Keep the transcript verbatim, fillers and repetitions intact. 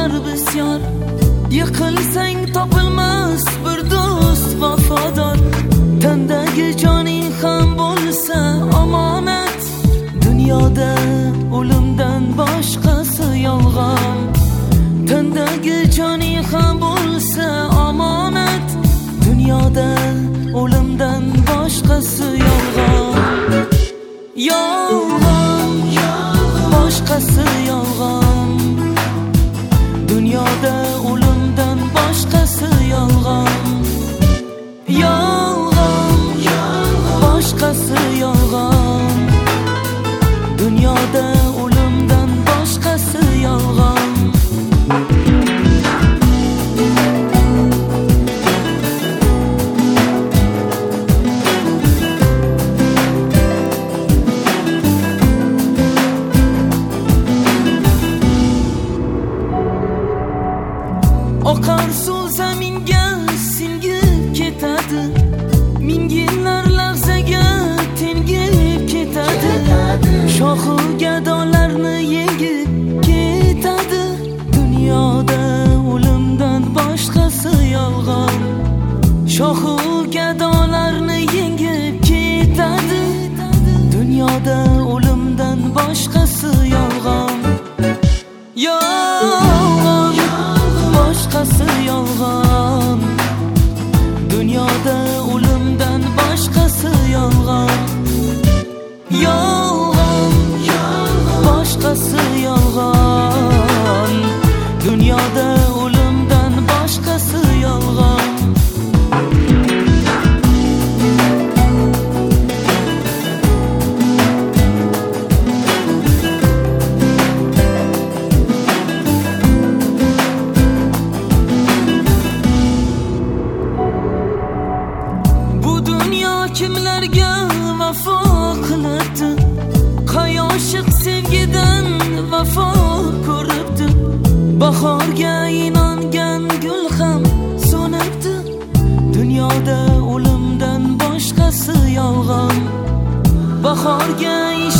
yo'llar bisyor, yiqilsang topilmas bir do'st vafodor. Tandagi joning ham bo'lsa omonat, dunyoda o'limdan boshqasi yolg'on. Tandagi joning ham bo'lsa omonat, dunyoda o'limdan boshqasi yolg'on. Yolg'on, boshqasi yolg'on. Dunyoda o'limdan boshqasi yolg'on. Yolg'on, boshqasi yolg'on. Dunyoda o'limdan boshqasi yolg'on. Oqar suv zaminga singib ketadi, ming yillar lahzaga tengib ketadi. Shohu gadolarni yengib ketadi, dunyoda o'limdan boshqasi yolg'on. Shohu gadolarni yengib ketadi, dunyoda o'limdan boshqasi yolg'on. Yolg'on, boshqasi yolg'on. Dunyoda o'limdan boshqasi yolg'on. Yolg'on, boshqasi yolg'on. Dunyoda o'limdan boshqasi yolg'on. Kimlarga vafo qilibdi, qayoshiq sevgidan vafo ko'ribdi. Bahorga inongan gul ham so'nibdi, dunyoda o'limdan boshqasi yolg'on. Bahorga